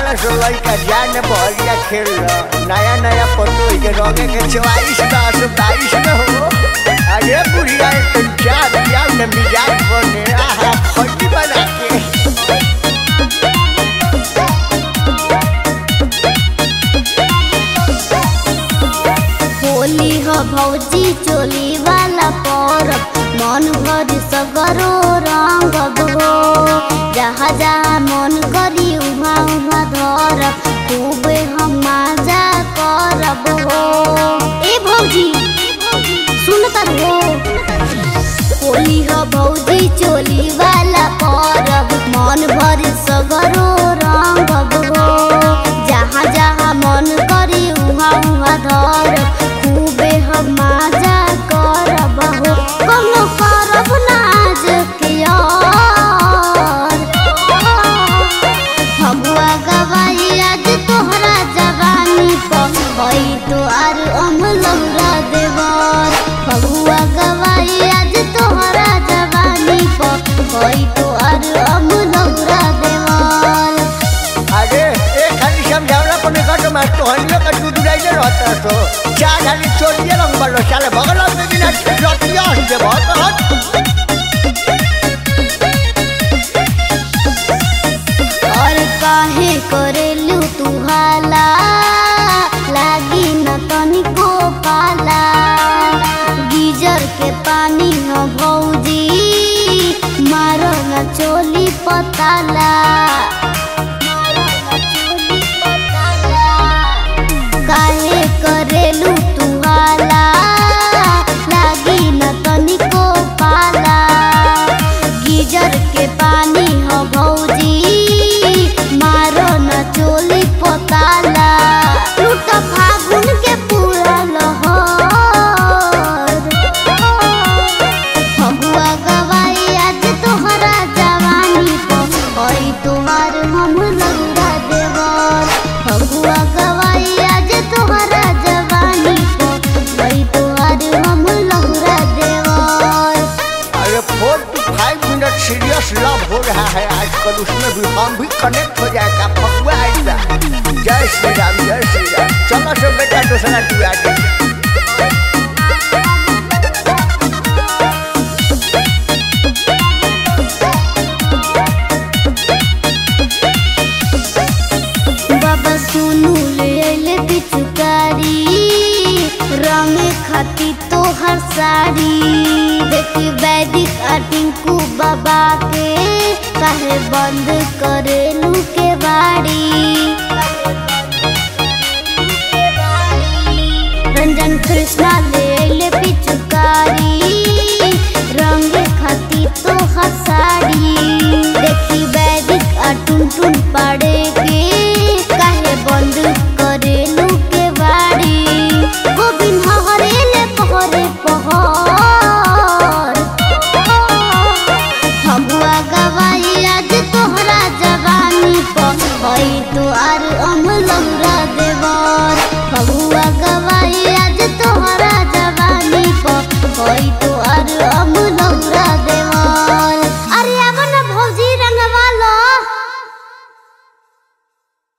वाला सो लड़का जाने बहरिया खेल नया नया पतो के रंगे के 24 में हो। अरे बुढ़िया तो चार दिया ने मिजाज बने आहा फटी बना के। होली हो भौजी चोली वाला परब मन भरी सगरो रंग हो। जहाँ जहाँ मन करी उहाँ उहाँ धरब खूबे हम मजा करब हो। ए भौजी सुनता हो। होली हो भौजी चोली वाला परब मन भरी सगरो रंग हो। जहाँ जहाँ मन करी उहाँ उहाँ धरब खूबे हम मजा करब हो। कौनो करब नाज के यार फगुआ गवाई आज तोहरा जवानी पर होई तो आर अमलौरा देवर। फगुआ गवाई आज तोहरा जवानी पर होई तो आर अमलौरा देवर। अरे एक खाली समझावला पर निकट में तो हनियो का टुटुराइले रहता तो चार खाली चोरिए रंग बलो साले भगला में बिना रतिया दे बहुत और काहे करेलू तू हाला लागी न तनिको पाला। गीजर के पानी न भौजी मारो न चोली पताला। काहे करेलू तू हाला लागी न तनिको पाला। गीजर के पानी हो भौजी मारो न चोली पताला। लूट फागुन के पूरा लहर फगुआ गवाई आज तोहरा जवानी पर होई तोहार हम लौरा देवर। फगुआ गवाई आज तोहरा जवानी पर होई तोहार हम लौरा देवर। अरे 45 मिनट सीरियस लव हो रहा है आजकल उसमें भी हम भी कनेक्ट हो जाएगा फगुआ आएगा। जय श्री राम जय श्री राम। चलो सब बेटा दूसरा तू आगे। बाबा सुनू ले ले पिचुकारी रंगे खाती तोहर साड़ी। देखी वैदिक टिंकू बाबा के काहे बंद करेलू के बाड़ी। रंजन कृष्णा